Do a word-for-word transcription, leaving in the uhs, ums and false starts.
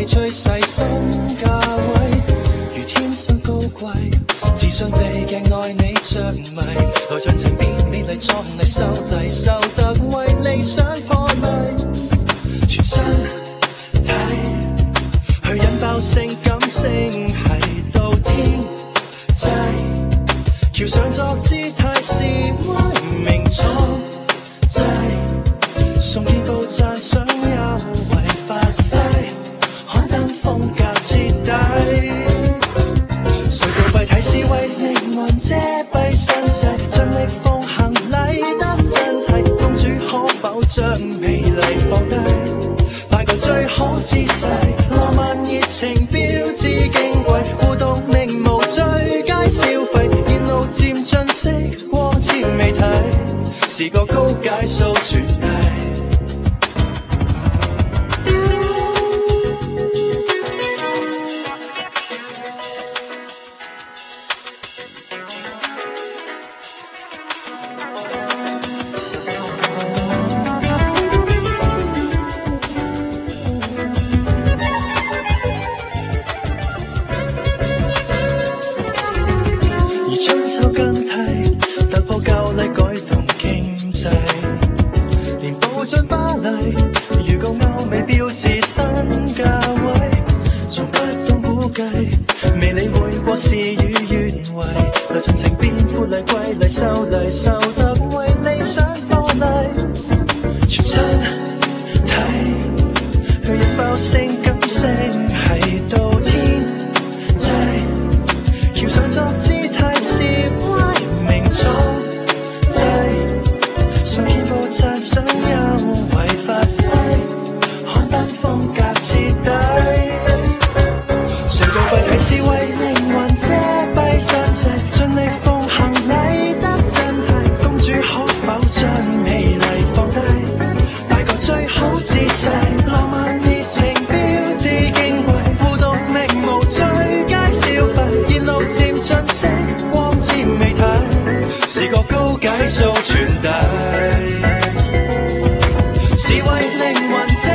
你最细心价位，如天生高贵，自信地镜爱你着迷，來盡情變美麗壯麗秀麗秀特為理想破例，全身體去引爆性感性系到天際，橋上作姿態是威名錯際，送肩部讚賞優惠發揮，刊登風格徹底。誰道閉體是為靈魂遮蔽身世，盡力奉行禮德真諦，公主可否將美麗放低？擺個最好姿勢，浪漫熱情標誌矜貴，互動名模最佳消費，沿路漸進式光纖美體，是個高階數傳遞。是為靈魂